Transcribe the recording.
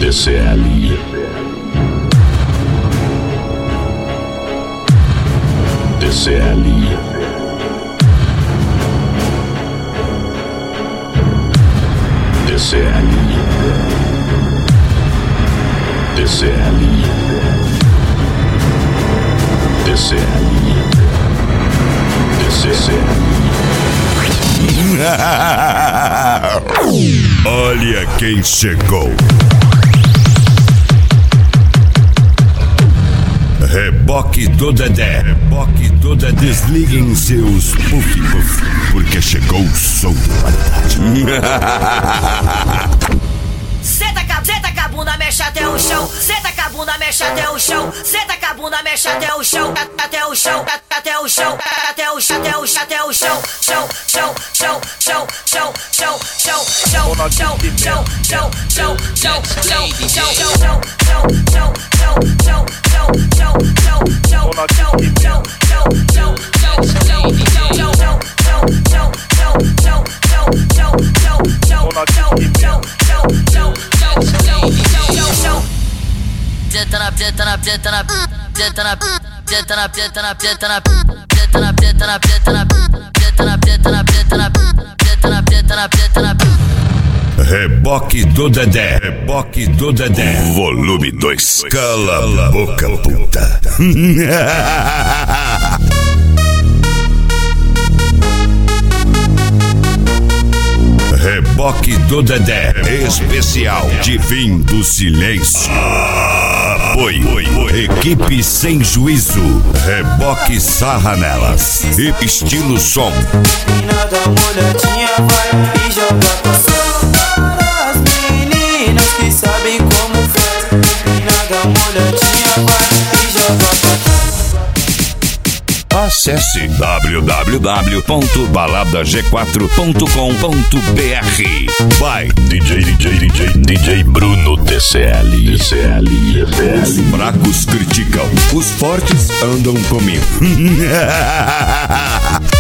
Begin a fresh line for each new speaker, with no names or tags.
DCL. DCL. DCL. DCL. DCL.
Olha quem chegou. Reboque do Dedé. Reboque do Dedé. Desliguem seus puff-puff, porque chegou o som de qualidade.
Senta com a bunda, mexe até o chão. Senta com a bunda, mexe até o chão. Senta com a bunda, mexe até o chão. Até o chão, até o chão, até o chão, até o chão, até o chão. Chão, chão, chão, chão, chão, chão, chão, chão, chão, chão, chão, chão, chão,
Reboque do Dedé. Reboque do Dedé. Volume 2. Cala a boca, puta. Reboque do Dedé. Especial de fim do silêncio. Apoio. Equipe sem juízo. Reboque sarra nelas. E estilo som.
Nada molhadinha vai e joga pra cima. Para as meninas que sabem como faz. Nada molhadinha vai e joga pra cima.
Acesse www.baladag4.com.br. By DJ Bruno DCL. DCL. Os fracos criticam, os fortes andam comigo.